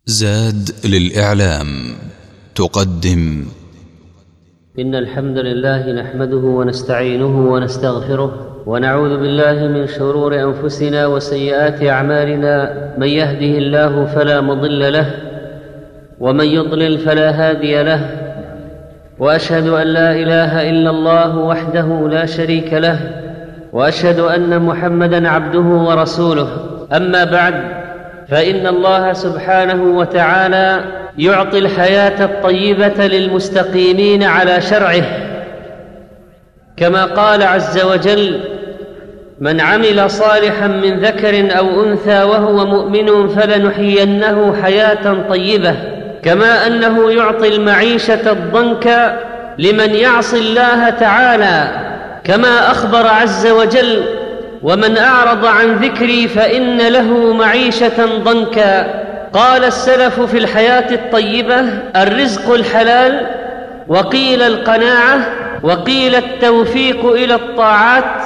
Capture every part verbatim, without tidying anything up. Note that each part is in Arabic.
زاد للإعلام تقدم. إن الحمد لله نحمده ونستعينه ونستغفره ونعوذ بالله من شرور أنفسنا وسيئات أعمالنا. من يهده الله فلا مضل له ومن يضلل فلا هادي له، وأشهد أن لا إله إلا الله وحده لا شريك له، وأشهد أن محمدًا عبده ورسوله. أما بعد، فإن الله سبحانه وتعالى يعطي الحياة الطيبة للمستقيمين على شرعه، كما قال عز وجل: من عمل صالحا من ذكر أو أنثى وهو مؤمن فلنحيينه حياة طيبة. كما أنه يعطي المعيشة الضنك لمن يعصي الله تعالى، كما أخبر عز وجل: ومن أعرض عن ذكري فإن له معيشة ضنكا. قال السلف في الحياة الطيبة: الرزق الحلال، وقيل القناعة، وقيل التوفيق إلى الطاعات،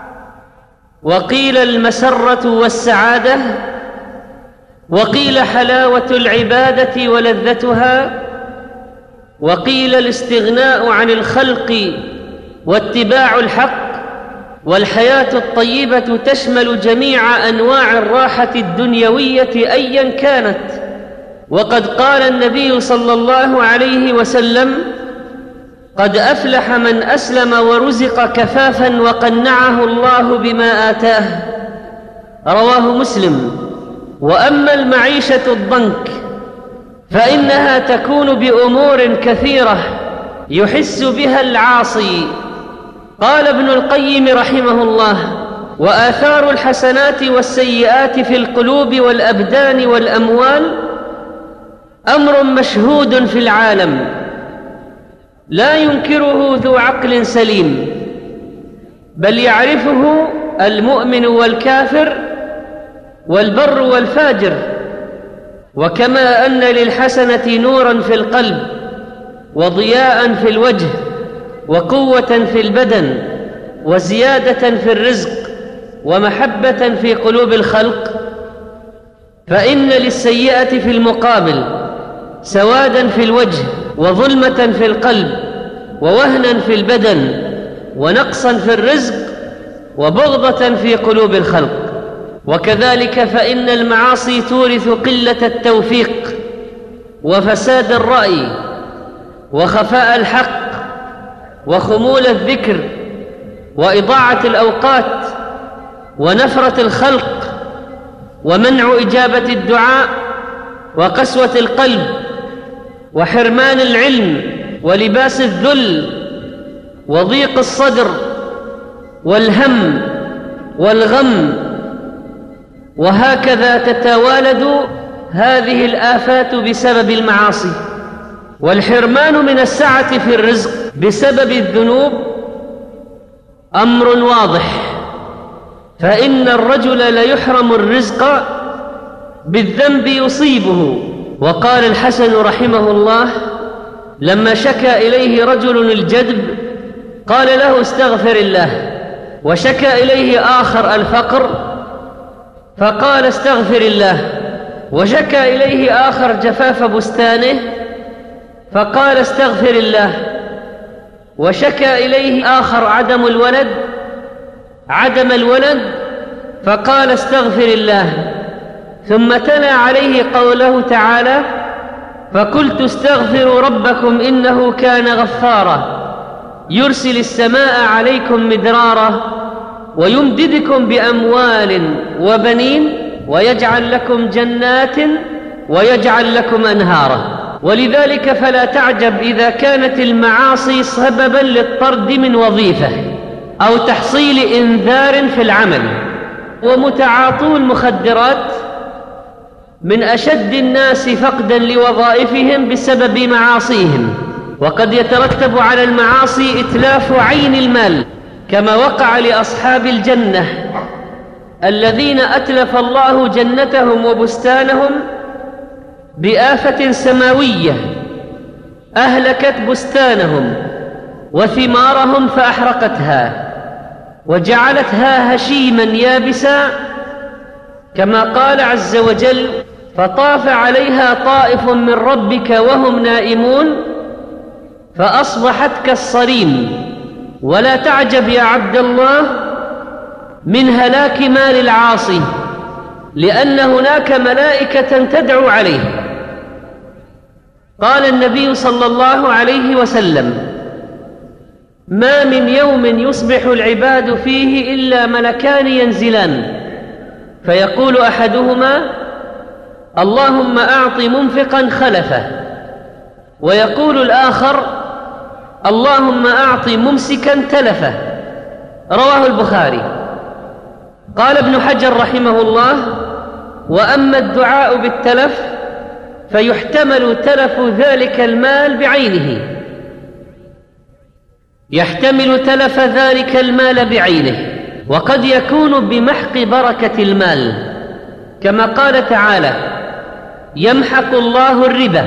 وقيل المسرة والسعادة، وقيل حلاوة العبادة ولذتها، وقيل الاستغناء عن الخلق واتباع الحق. والحياة الطيبة تشمل جميع أنواع الراحة الدنيوية أيا كانت. وقد قال النبي صلى الله عليه وسلم: قد أفلح من أسلم ورزق كفافا وقنعه الله بما آتاه، رواه مسلم. وأما المعيشة الضنك فإنها تكون بأمور كثيرة يحس بها العاصي. قال ابن القيم رحمه الله: وآثار الحسنات والسيئات في القلوب والأبدان والأموال أمر مشهود في العالم لا ينكره ذو عقل سليم، بل يعرفه المؤمن والكافر والبر والفاجر. وكما أن للحسنة نورا في القلب، وضياء في الوجه، وقوة في البدن، وزيادة في الرزق، ومحبة في قلوب الخلق، فإن للسيئة في المقابل سوادا في الوجه، وظلمة في القلب، ووهنا في البدن، ونقصا في الرزق، وبغضة في قلوب الخلق. وكذلك فإن المعاصي تورث قلة التوفيق، وفساد الرأي، وخفاء الحق، وخمول الذكر، وإضاعة الأوقات، ونفرة الخلق، ومنع إجابة الدعاء، وقسوة القلب، وحرمان العلم، ولباس الذل، وضيق الصدر، والهم، والغم. وهكذا تتوالد هذه الآفات بسبب المعاصي. والحرمان من السعة في الرزق بسبب الذنوب أمر واضح، فإن الرجل ليحرم الرزق بالذنب يصيبه. وقال الحسن رحمه الله لما شكى إليه رجل الجدب قال له: استغفر الله. وشكى إليه آخر الفقر فقال: استغفر الله. وشكى إليه آخر جفاف بستانه فقال: استغفر الله. وشكى إليه آخر عدم الولد عدم الولد فقال: استغفر الله. ثم تلا عليه قوله تعالى: فقلت استغفروا ربكم إنه كان غفارا يرسل السماء عليكم مدرارا ويمددكم بأموال وبنين ويجعل لكم جنات ويجعل لكم أنهارا. ولذلك فلا تعجب إذا كانت المعاصي سببا للطرد من وظيفة أو تحصيل إنذار في العمل. ومتعاطو المخدرات من أشد الناس فقدا لوظائفهم بسبب معاصيهم، وقد يترتب على المعاصي إتلاف عين المال، كما وقع لأصحاب الجنة الذين أتلف الله جنتهم وبستانهم بآفة سماوية أهلكت بستانهم وثمارهم فأحرقتها وجعلتها هشيما يابسا، كما قال عز وجل: فطاف عليها طائف من ربك وهم نائمون فأصبحت كالصريم. ولا تعجب يا عبد الله من هلاك مال العاصي، لأن هناك ملائكة تدعو عليه. قال النبي صلى الله عليه وسلم: ما من يوم يصبح العباد فيه إلا ملكان ينزلان، فيقول أحدهما: اللهم أعط منفقا خلفه، ويقول الآخر: اللهم أعط ممسكا تلفه. رواه البخاري. قال ابن حجر رحمه الله: وأما الدعاء بالتلف فيحتمل تلف ذلك المال بعينه، يحتمل تلف ذلك المال بعينه، وقد يكون بمحق بركة المال، كما قال تعالى: يمحق الله الربا،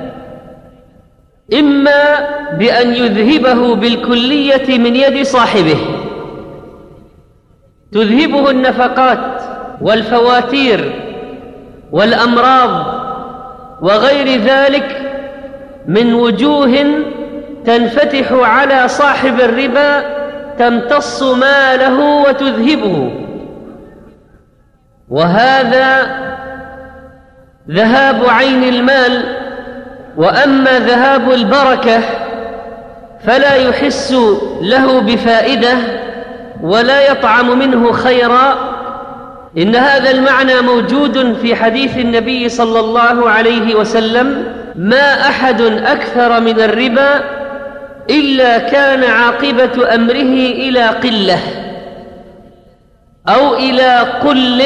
إما بأن يذهبه بالكلية من يد صاحبه، تذهبه النفقات والفواتير والأمراض وغير ذلك من وجوه تنفتح على صاحب الربا، تمتص ماله وتذهبه، وهذا ذهاب عين المال. وأما ذهاب البركة فلا يحس له بفائدة ولا يطعم منه خيرا. إن هذا المعنى موجود في حديث النبي صلى الله عليه وسلم: ما أحد أكثر من الربا إلا كان عاقبة أمره إلى قلة أو إلى قل.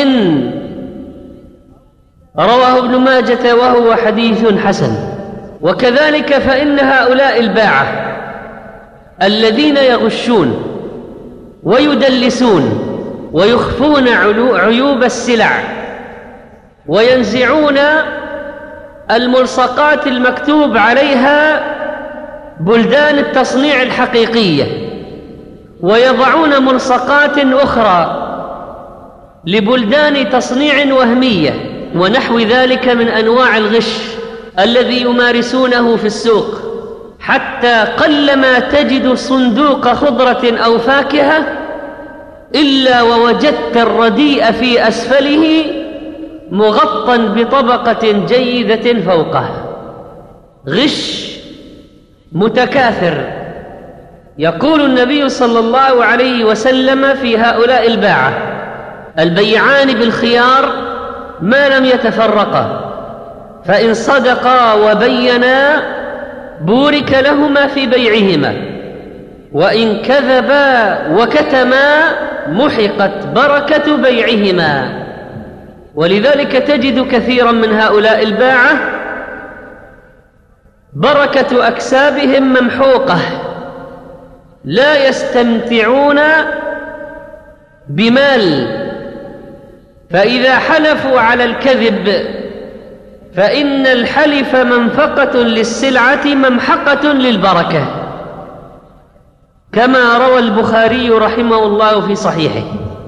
رواه ابن ماجة وهو حديث حسن. وكذلك فإن هؤلاء الباعة الذين يغشون ويدلسون ويخفون عيوب السلع وينزعون الملصقات المكتوب عليها بلدان التصنيع الحقيقية، ويضعون ملصقات أخرى لبلدان تصنيع وهمية ونحو ذلك من أنواع الغش الذي يمارسونه في السوق، حتى قلما تجد صندوق خضرة أو فاكهة إلا ووجدت الرديء في أسفله مغطى بطبقة جيدة فوقه. غش متكاثر. يقول النبي صلى الله عليه وسلم في هؤلاء الباعة: البيعان بالخيار ما لم يتفرقا، فإن صدقا وبينا بورك لهما في بيعهما، وإن كذبا وكتما محقت بركة بيعهما. ولذلك تجد كثيرا من هؤلاء الباعة بركة أكسابهم ممحوقة، لا يستمتعون بمال. فإذا حلفوا على الكذب فإن الحلف منفقة للسلعة ممحقة للبركة، كما روى البخاري رحمه الله في صحيحه.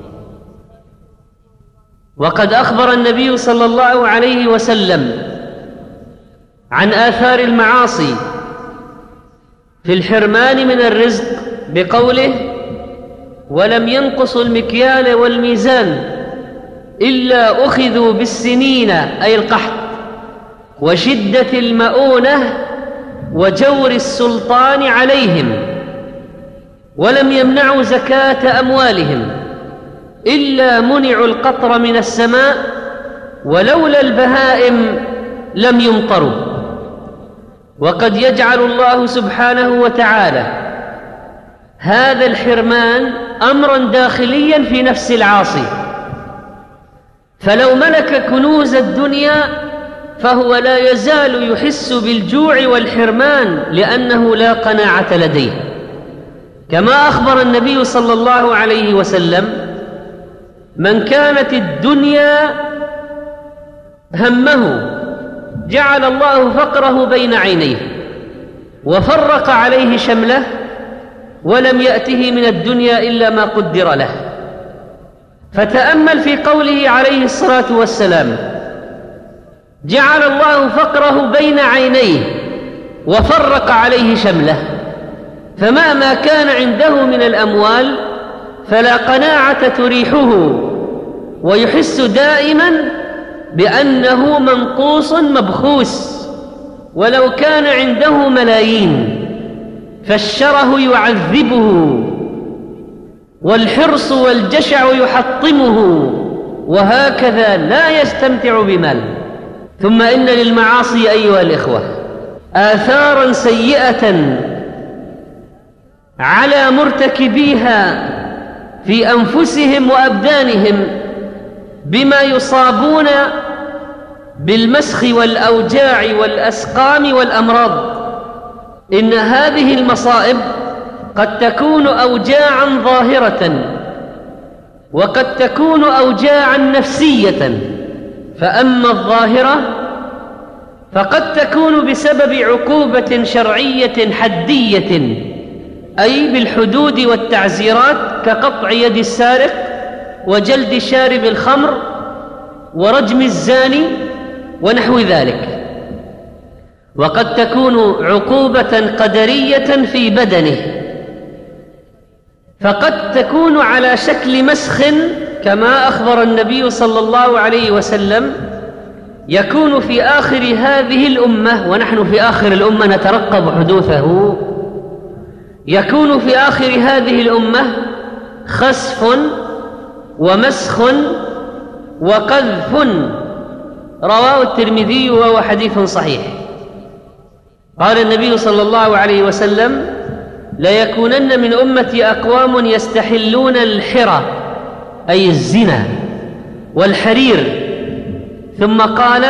وقد أخبر النبي صلى الله عليه وسلم عن آثار المعاصي في الحرمان من الرزق بقوله: ولم ينقصوا المكيال والميزان إلا أخذوا بالسنين، أي القحط، وشدة المؤونة وجور السلطان عليهم، ولم يمنعوا زكاة أموالهم إلا منعوا القطر من السماء، ولولا البهائم لم يمطروا. وقد يجعل الله سبحانه وتعالى هذا الحرمان أمرا داخليا في نفس العاصي، فلو ملك كنوز الدنيا فهو لا يزال يحس بالجوع والحرمان لأنه لا قناعة لديه. كما أخبر النبي صلى الله عليه وسلم: من كانت الدنيا همه جعل الله فقره بين عينيه وفرق عليه شمله، ولم يأته من الدنيا إلا ما قدر له. فتأمل في قوله عليه الصلاة والسلام: جعل الله فقره بين عينيه وفرق عليه شمله، فمهما كان عنده من الأموال فلا قناعة تريحه، ويحس دائما بأنه منقوص مبخوس، ولو كان عنده ملايين فالشره يعذبه والحرص والجشع يحطمه، وهكذا لا يستمتع بمال. ثم إن للمعاصي أيها الإخوة آثارا سيئة على مرتكبيها في أنفسهم وأبدانهم، بما يصابون بالمسخ والأوجاع والأسقام والأمراض. إن هذه المصائب قد تكون أوجاعا ظاهرة، وقد تكون أوجاعا نفسية. فأما الظاهرة فقد تكون بسبب عقوبة شرعية حدية، أي بالحدود والتعزيرات، كقطع يد السارق وجلد شارب الخمر ورجم الزاني ونحو ذلك. وقد تكون عقوبة قدرية في بدنه، فقد تكون على شكل مسخ، كما أخبر النبي صلى الله عليه وسلم: يكون في آخر هذه الأمة، ونحن في آخر الأمة نترقب حدوثه، يكون في آخر هذه الأمة خسف ومسخ وقذف. رواه الترمذي وهو حديث صحيح. قال النبي صلى الله عليه وسلم: ليكونن من أمتي أقوام يستحلون الحرى، أي الزنا، والحرير، ثم قال: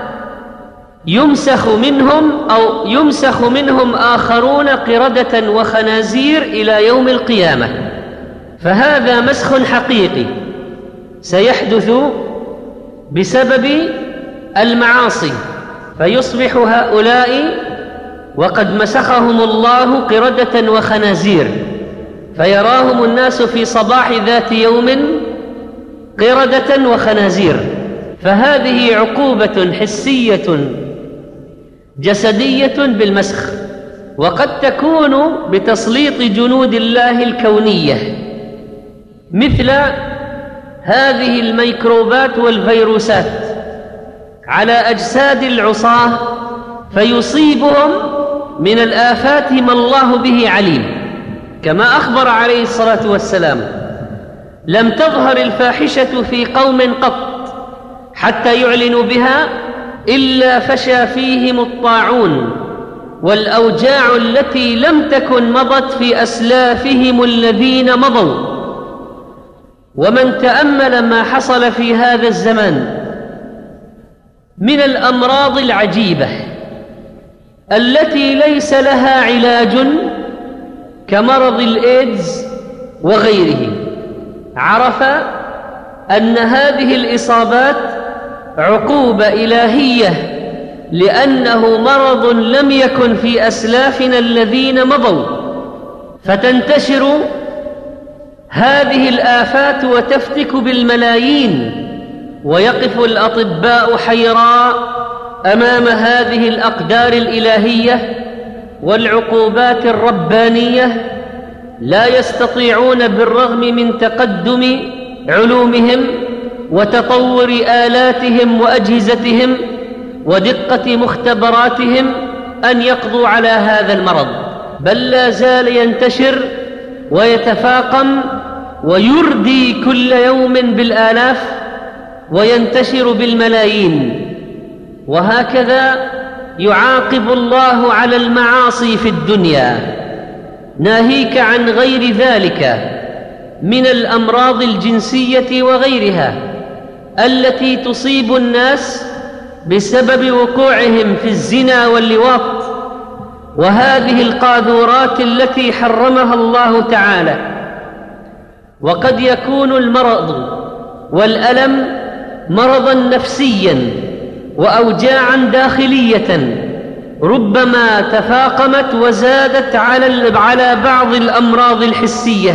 يمسخ منهم أو يمسخ منهم آخرون قردة وخنازير إلى يوم القيامة. فهذا مسخ حقيقي سيحدث بسبب المعاصي، فيصبح هؤلاء وقد مسخهم الله قردة وخنازير، فيراهم الناس في صباح ذات يوم قردة وخنازير. فهذه عقوبة حسية جسدية بالمسخ، وقد تكون بتسليط جنود الله الكونية، مثل هذه الميكروبات والفيروسات على أجساد العصاة، فيصيبهم من الآفات ما الله به عليم. كما أخبر عليه الصلاة والسلام: لم تظهر الفاحشة في قوم قط حتى يعلنوا بها إلا فشى فيهم الطاعون والأوجاع التي لم تكن مضت في أسلافهم الذين مضوا. ومن تأمل ما حصل في هذا الزمان من الأمراض العجيبة التي ليس لها علاج، كمرض الإيدز وغيره، عرف أن هذه الإصابات عقوبة إلهية، لأنه مرض لم يكن في أسلافنا الذين مضوا. فتنتشر هذه الآفات وتفتك بالملايين، ويقف الأطباء حيراء أمام هذه الأقدار الإلهية والعقوبات الربانية، لا يستطيعون بالرغم من تقدم علومهم وتطور آلاتهم وأجهزتهم ودقة مختبراتهم أن يقضوا على هذا المرض، بل لا زال ينتشر ويتفاقم ويردي كل يوم بالآلاف وينتشر بالملايين. وهكذا يعاقب الله على المعاصي في الدنيا، ناهيك عن غير ذلك من الأمراض الجنسية وغيرها التي تصيب الناس بسبب وقوعهم في الزنا واللواط، وهذه القاذورات التي حرمها الله تعالى. وقد يكون المرض والألم مرضا نفسيا وأوجاعا داخلية ربما تفاقمت وزادت على بعض الأمراض الحسية،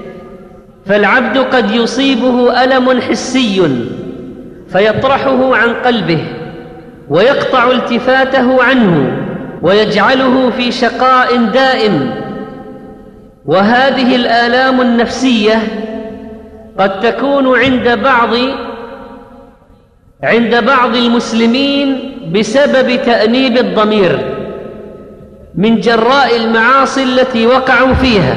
فالعبد قد يصيبه ألم حسي فيطرحه عن قلبه ويقطع التفاته عنه ويجعله في شقاء دائم. وهذه الآلام النفسية قد تكون عند بعض عند بعض المسلمين بسبب تأنيب الضمير من جراء المعاصي التي وقعوا فيها،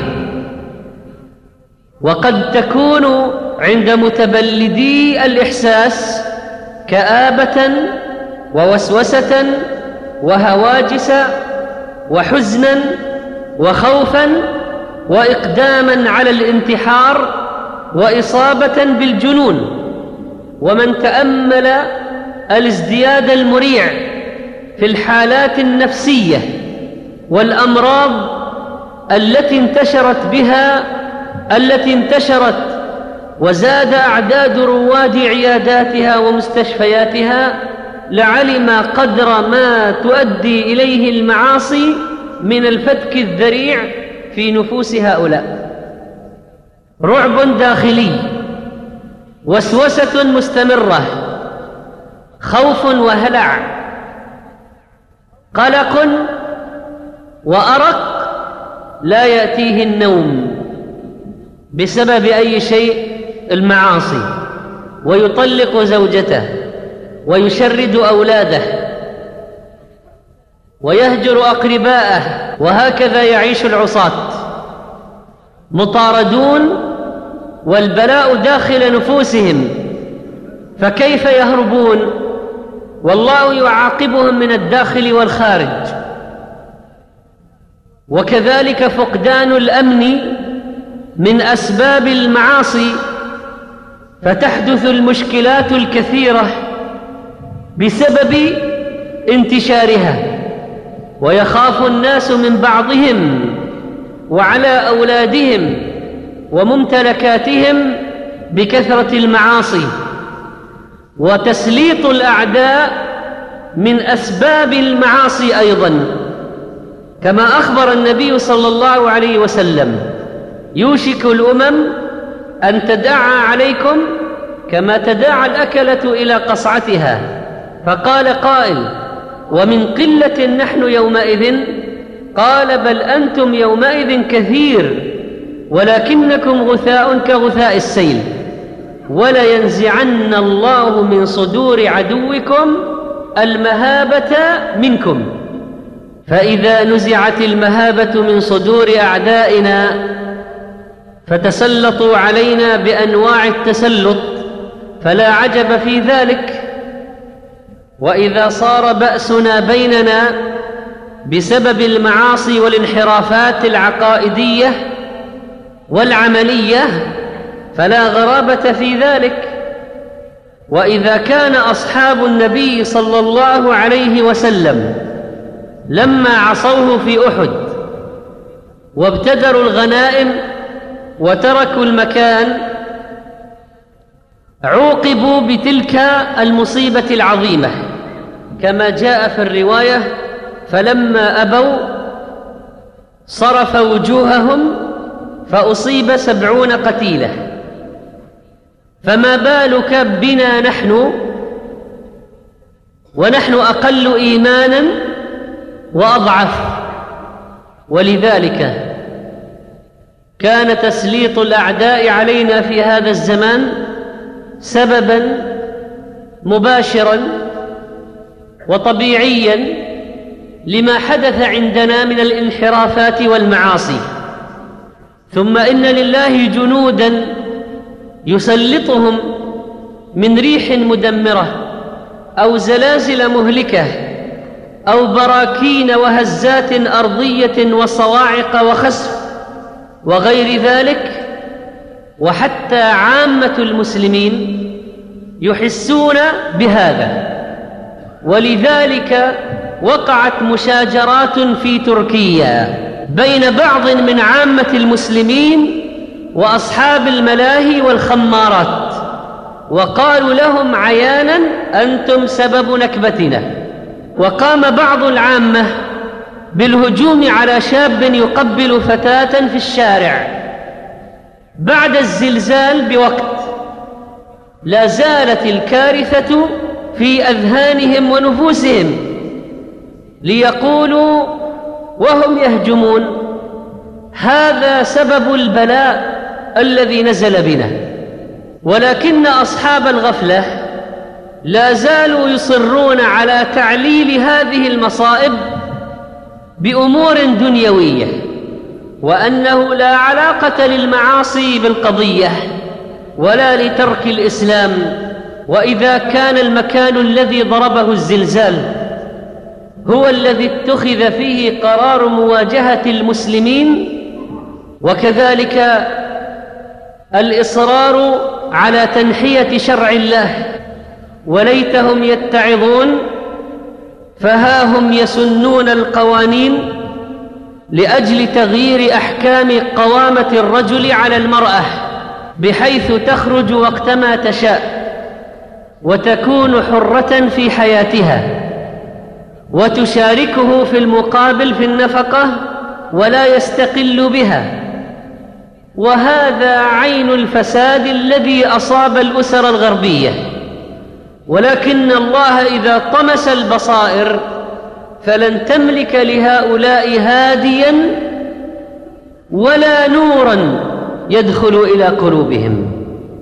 وقد تكون عند متبلدي الإحساس كآبة ووسوسة وهواجس وحزنا وخوفا وإقداما على الانتحار وإصابة بالجنون. ومن تأمل الازدياد المريع في الحالات النفسية والأمراض التي انتشرت بها التي انتشرت وزاد أعداد رواد عياداتها ومستشفياتها لعلم قدر ما تؤدي إليه المعاصي من الفتك الذريع في نفوس هؤلاء. رعب داخلي، وسوسة مستمرة، خوف وهلع، قلق وأرق لا يأتيه النوم بسبب أي شيء، المعاصي، ويطلق زوجته ويشرد أولاده ويهجر أقرباءه، وهكذا يعيش العصاة مطاردون والبلاء داخل نفوسهم، فكيف يهربون والله يعاقبهم من الداخل والخارج؟ وكذلك فقدان الأمن من أسباب المعاصي، فتحدث المشكلات الكثيرة بسبب انتشارها، ويخاف الناس من بعضهم وعلى أولادهم وممتلكاتهم بكثرة المعاصي. وتسليط الأعداء من أسباب المعاصي أيضا، كما أخبر النبي صلى الله عليه وسلم: يوشك الأمم أن تداعى عليكم كما تداعى الأكلة إلى قصعتها. فقال قائل: ومن قلة نحن يومئذ؟ قال: بل أنتم يومئذ كثير ولكنكم غثاء كغثاء السيل، ولينزعن الله من صدور عدوكم المهابة منكم. فإذا نزعت المهابة من صدور أعدائنا فتسلطوا علينا بأنواع التسلط، فلا عجب في ذلك. وإذا صار بأسنا بيننا بسبب المعاصي والانحرافات العقائدية والعملية فلا غرابة في ذلك. وإذا كان أصحاب النبي صلى الله عليه وسلم لما عصوه في أحد وابتدروا الغنائم وتركوا المكان عوقبوا بتلك المصيبة العظيمة، كما جاء في الرواية: فلما أبوا صرف وجوههم فأصيب سبعون قتيلة. فما بالك بنا نحن ونحن أقل إيمانا وأضعف؟ ولذلك كان تسليط الأعداء علينا في هذا الزمان سببا مباشرا وطبيعيا لما حدث عندنا من الانحرافات والمعاصي. ثم إن لله جنودا يسلطهم من ريح مدمرة أو زلازل مهلكة أو براكين وهزات أرضية وصواعق وخسف وغير ذلك، وحتى عامة المسلمين يحسون بهذا. ولذلك وقعت مشاجرات في تركيا بين بعض من عامة المسلمين وأصحاب الملاهي والخمارات، وقالوا لهم عيانا: أنتم سبب نكبتنا. وقام بعض العامة بالهجوم على شاب يقبل فتاة في الشارع بعد الزلزال بوقت. لا زالت الكارثة في أذهانهم ونفوسهم ليقولوا وهم يهجمون: هذا سبب البلاء الذي نزل بنا. ولكن أصحاب الغفلة لا زالوا يصرون على تعليل هذه المصائب بأمور دنيوية، وأنه لا علاقة للمعاصي بالقضية ولا لترك الإسلام. وإذا كان المكان الذي ضربه الزلزال هو الذي اتخذ فيه قرار مواجهة المسلمين، وكذلك الإصرار على تنحية شرع الله، وليتهم يتعظون، فها هم يسنون القوانين لأجل تغيير أحكام قوامة الرجل على المرأة، بحيث تخرج وقتما تشاء وتكون حرة في حياتها، وتشاركه في المقابل في النفقة ولا يستقل بها. وهذا عين الفساد الذي أصاب الأسر الغربية. ولكن الله إذا طمس البصائر فلن تملك لهؤلاء هاديا ولا نورا يدخل إلى قلوبهم.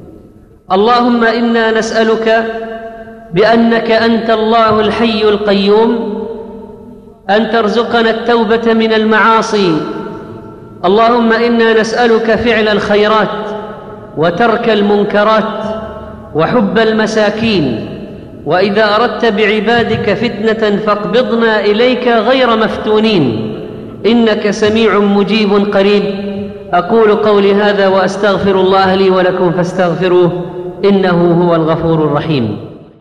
اللهم إنا نسألك بأنك أنت الله الحي القيوم أن ترزقنا التوبة من المعاصي. اللهم إنا نسألك فعل الخيرات وترك المنكرات وحب المساكين، وإذا أردت بعبادك فتنة فاقبضنا إليك غير مفتونين، إنك سميع مجيب قريب. أقول قولي هذا وأستغفر الله لي ولكم فاستغفروه إنه هو الغفور الرحيم.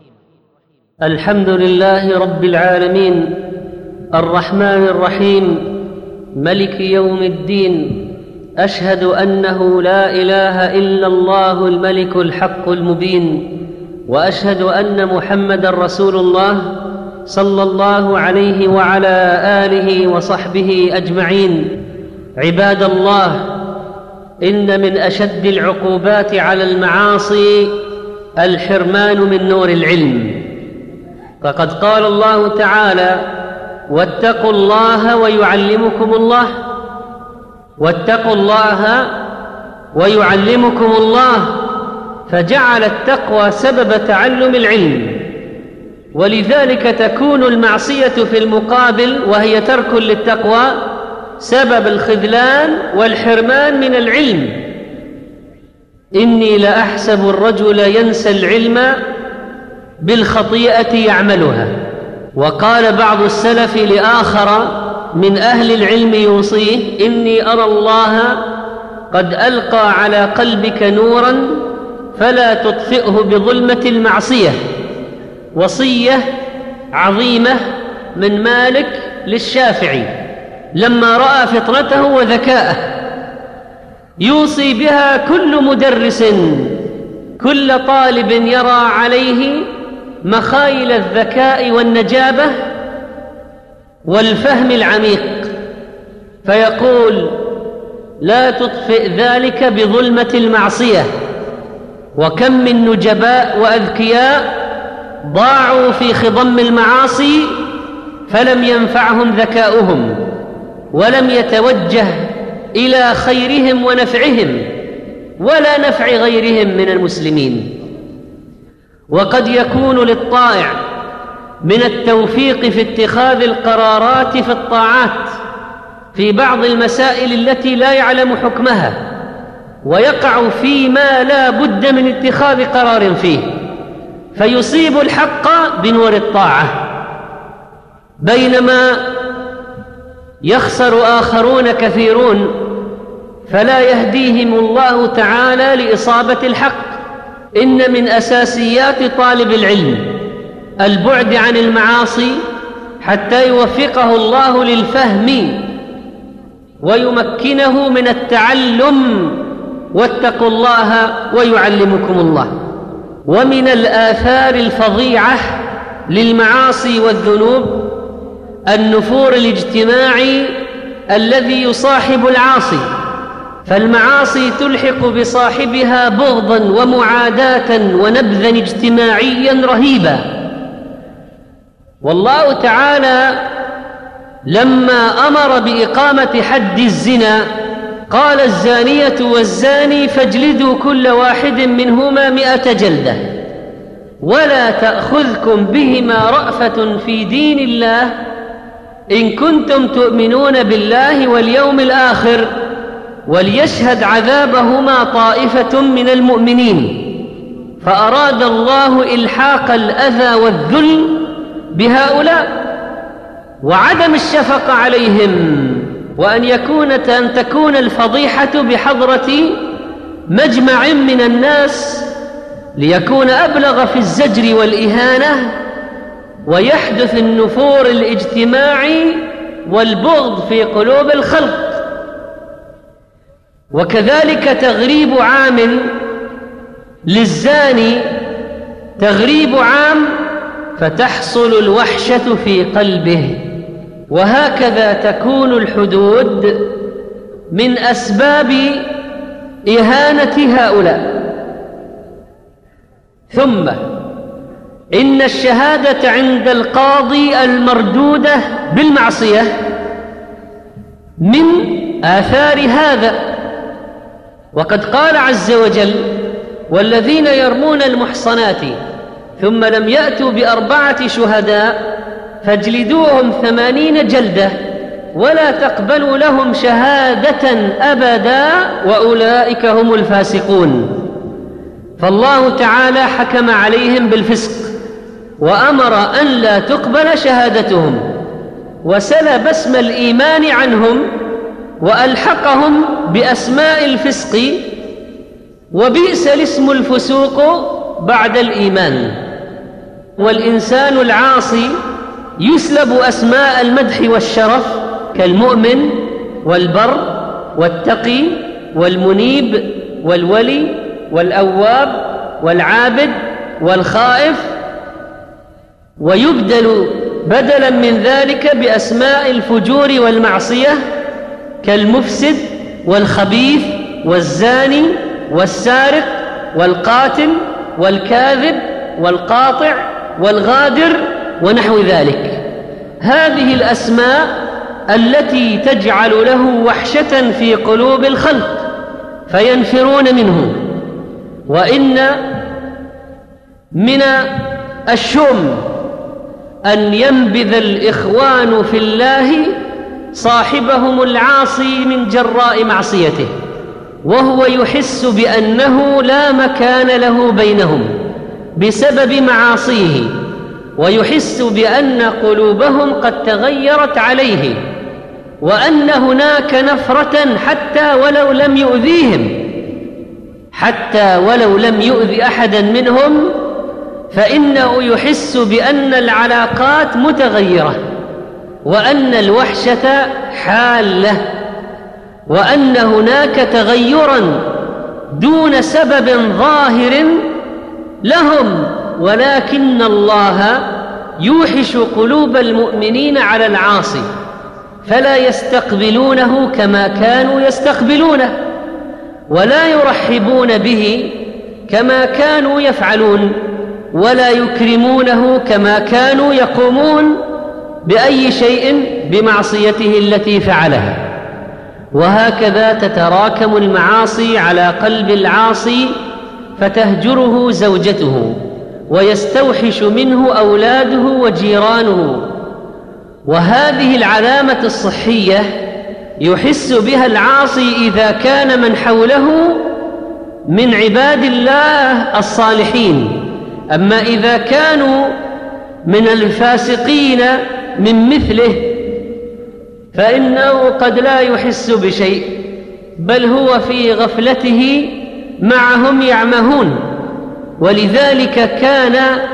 الحمد لله رب العالمين الرحمن الرحيم ملك يوم الدين. أشهد أنه لا إله إلا الله الملك الحق المبين، وأشهد أن محمدًا رسول الله صلى الله عليه وعلى آله وصحبه أجمعين. عباد الله، إن من أشد العقوبات على المعاصي الحرمان من نور العلم، فقد قال الله تعالى: واتقوا الله ويعلمكم الله، واتقوا الله ويعلمكم الله، فجعل التقوى سبب تعلم العلم. ولذلك تكون المعصية في المقابل وهي ترك للتقوى سبب الخذلان والحرمان من العلم. إني لأحسب الرجل ينسى العلم بالخطيئة يعملها. وقال بعض السلف لآخر من أهل العلم يوصيه: إني أرى الله قد ألقى على قلبك نورا فلا تطفئه بظلمة المعصية. وصية عظيمة من مالك للشافعي لما رأى فطرته وذكاءه، يوصي بها كل مدرس، كل طالب يرى عليه مخايل الذكاء والنجابة والفهم العميق، فيقول: لا تطفئ ذلك بظلمة المعصية. وكم من نجباء وأذكياء ضاعوا في خضم المعاصي فلم ينفعهم ذكاؤهم، ولم يتوجه إلى خيرهم ونفعهم ولا نفع غيرهم من المسلمين. وقد يكون للطائع من التوفيق في اتخاذ القرارات في الطاعات في بعض المسائل التي لا يعلم حكمها، ويقع فيما لا بد من اتخاذ قرار فيه، فيصيب الحق بنور الطاعة، بينما يخسر آخرون كثيرون فلا يهديهم الله تعالى لإصابة الحق. إن من أساسيات طالب العلم البعد عن المعاصي حتى يوفقه الله للفهم ويمكنه من التعلم. واتقوا الله ويعلمكم الله. ومن الآثار الفظيعة للمعاصي والذنوب النفور الاجتماعي الذي يصاحب العاصي، فالمعاصي تلحق بصاحبها بغضا ومعاداة ونبذا اجتماعيا رهيبا، والله تعالى لما أمر بإقامة حد الزنا قال: الزانية والزاني فاجلدوا كل واحد منهما مئة جلدة ولا تأخذكم بهما رأفة في دين الله إن كنتم تؤمنون بالله واليوم الآخر وليشهد عذابهما طائفة من المؤمنين. فأراد الله إلحاق الأذى والذل بهؤلاء وعدم الشفقة عليهم، وأن يكون أن تكون الفضيحة بحضرة مجمع من الناس ليكون أبلغ في الزجر والإهانة، ويحدث النفور الاجتماعي والبغض في قلوب الخلق. وكذلك تغريب عام للزاني تغريب عام فتحصل الوحشة في قلبه. وهكذا تكون الحدود من أسباب إهانة هؤلاء. ثم إن الشهادة عند القاضي المردودة بالمعصية من آثار هذا، وقد قال عز وجل: والذين يرمون المحصنات ثم لم يأتوا بأربعة شهداء فاجلدوهم ثمانين جلدة ولا تقبلوا لهم شهادة أبدا وأولئك هم الفاسقون. فالله تعالى حكم عليهم بالفسق وأمر أن لا تقبل شهادتهم، وسلب اسم الإيمان عنهم وألحقهم بأسماء الفسق، وبئس الاسم الفسوق بعد الإيمان. والإنسان العاصي يسلب أسماء المدح والشرف كالمؤمن والبر والتقي والمنيب والولي والأواب والعابد والخائف، ويبدل بدلا من ذلك بأسماء الفجور والمعصية كالمفسد والخبيث والزاني والسارق والقاتل والكاذب والقاطع والغادر ونحو ذلك. هذه الأسماء التي تجعل له وحشة في قلوب الخلق فينفرون منه. وإن من الشؤم أن ينبذ الإخوان في الله صاحبهم العاصي من جراء معصيته وهو يحس بأنه لا مكان له بينهم بسبب معاصيه، ويحس بأن قلوبهم قد تغيرت عليه، وأن هناك نفرة حتى ولو لم يؤذيهم حتى ولو لم يؤذي أحدا منهم، فإنه يحس بأن العلاقات متغيرة، وأن الوحشة حالة، وأن هناك تغيرا دون سبب ظاهر لهم، ولكن الله يوحش قلوب المؤمنين على العاصي فلا يستقبلونه كما كانوا يستقبلونه، ولا يرحبون به كما كانوا يفعلون، ولا يكرمونه كما كانوا يقومون بأي شيء بمعصيته التي فعلها. وهكذا تتراكم المعاصي على قلب العاصي فتهجره زوجته ويستوحش منه أولاده وجيرانه. وهذه العلامة الصحية يحس بها العاصي إذا كان من حوله من عباد الله الصالحين. أما إذا كانوا من الفاسقين من مثله فإنه قد لا يحس بشيء، بل هو في غفلته معهم يعمهون. ولذلك كان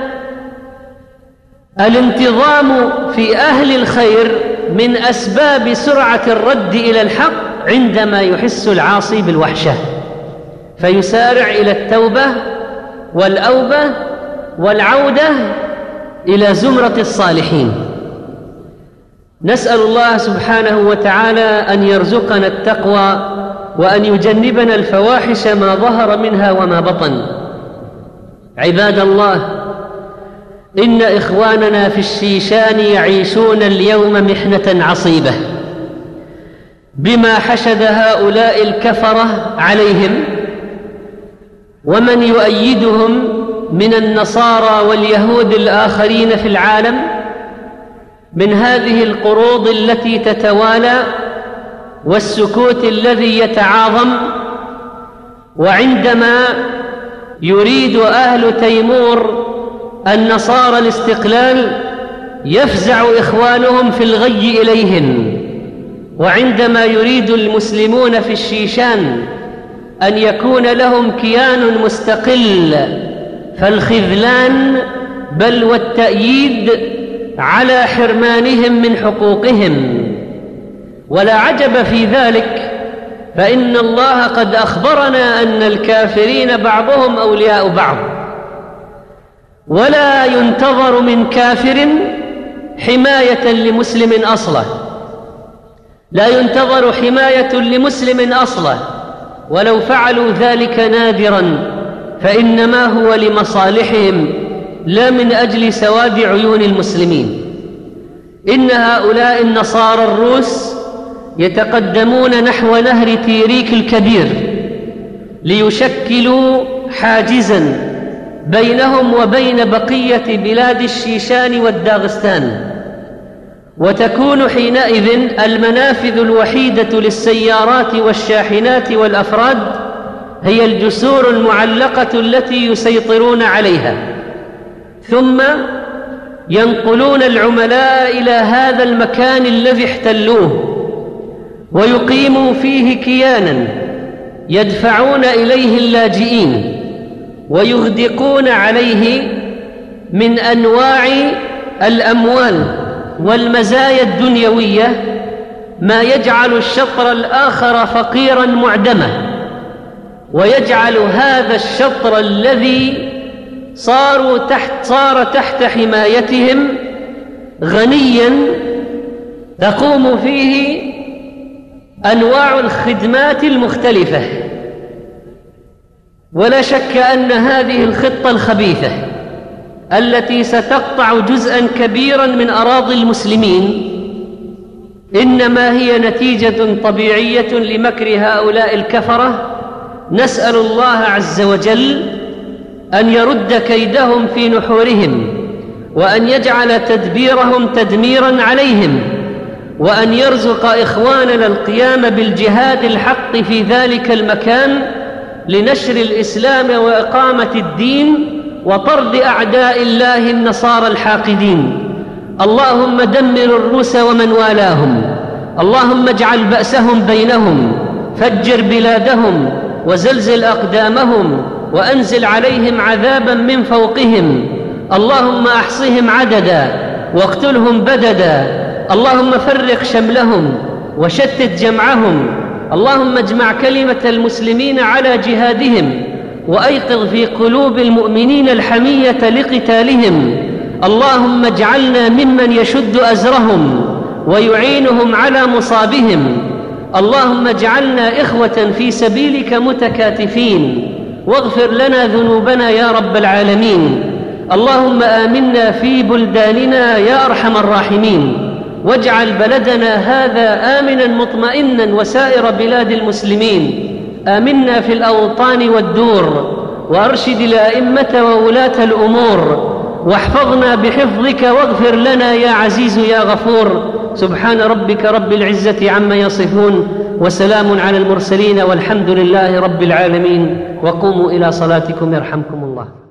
الانتظام في أهل الخير من أسباب سرعة الرد إلى الحق عندما يحس العاصي بالوحشة، فيسارع إلى التوبة والأوبة والعودة إلى زمرة الصالحين. نسأل الله سبحانه وتعالى أن يرزقنا التقوى وأن يجنبنا الفواحش ما ظهر منها وما بطن. عباد الله، إن إخواننا في الشيشان يعيشون اليوم محنة عصيبة بما حشد هؤلاء الكفرة عليهم ومن يؤيدهم من النصارى واليهود الآخرين في العالم من هذه القروض التي تتوالى والسكوت الذي يتعاظم. وعندما يريد أهل تيمور النصارى الاستقلال يفزع إخوانهم في الغي إليهم، وعندما يريد المسلمون في الشيشان أن يكون لهم كيان مستقل فالخذلان بل والتأييد على حرمانهم من حقوقهم. ولا عجب في ذلك، فإن الله قد أخبرنا أن الكافرين بعضهم أولياء بعض، ولا ينتظر من كافر حماية لمسلم أصلا، لا ينتظر حماية لمسلم أصلا، ولو فعلوا ذلك نادرا فإنما هو لمصالحهم لا من أجل سواد عيون المسلمين. إن هؤلاء النصارى الروس يتقدمون نحو نهر تيريك الكبير ليشكلوا حاجزا بينهم وبين بقية بلاد الشيشان والداغستان، وتكون حينئذ المنافذ الوحيدة للسيارات والشاحنات والأفراد هي الجسور المعلقة التي يسيطرون عليها، ثم ينقلون العملاء إلى هذا المكان الذي احتلوه ويقيموا فيه كيانا يدفعون إليه اللاجئين ويغدقون عليه من أنواع الأموال والمزايا الدنيوية ما يجعل الشطر الآخر فقيرا معدما، ويجعل هذا الشطر الذي صاروا تحت صار تحت حمايتهم غنيا تقوم فيه أنواع الخدمات المختلفة. ولا شك أن هذه الخطة الخبيثة التي ستقطع جزءا كبيرا من أراضي المسلمين إنما هي نتيجة طبيعية لمكر هؤلاء الكفرة. نسأل الله عز وجل أن يرد كيدهم في نحورهم، وأن يجعل تدبيرهم تدميرا عليهم، وأن يرزق إخواننا القيام بالجهاد الحق في ذلك المكان لنشر الإسلام وإقامة الدين وطرد أعداء الله النصارى الحاقدين. اللهم دمر الروس ومن والاهم، اللهم اجعل بأسهم بينهم، فجر بلادهم وزلزل أقدامهم وأنزل عليهم عذابا من فوقهم. اللهم أحصهم عددا واقتلهم بددا، اللهم فرق شملهم وشتت جمعهم، اللهم اجمع كلمة المسلمين على جهادهم وأيقظ في قلوب المؤمنين الحمية لقتالهم. اللهم اجعلنا ممن يشد أزرهم ويعينهم على مصابهم. اللهم اجعلنا إخوة في سبيلك متكاتفين، واغفر لنا ذنوبنا يا رب العالمين. اللهم آمنا في بلداننا يا أرحم الراحمين، واجعل بلدنا هذا آمنا مطمئنا وسائر بلاد المسلمين. آمنا في الأوطان والدور، وأرشد الأئمة وولاة الأمور، واحفظنا بحفظك واغفر لنا يا عزيز يا غفور. سبحان ربك رب العزة عما يصفون، وسلام على المرسلين، والحمد لله رب العالمين. وقوموا إلى صلاتكم يرحمكم الله.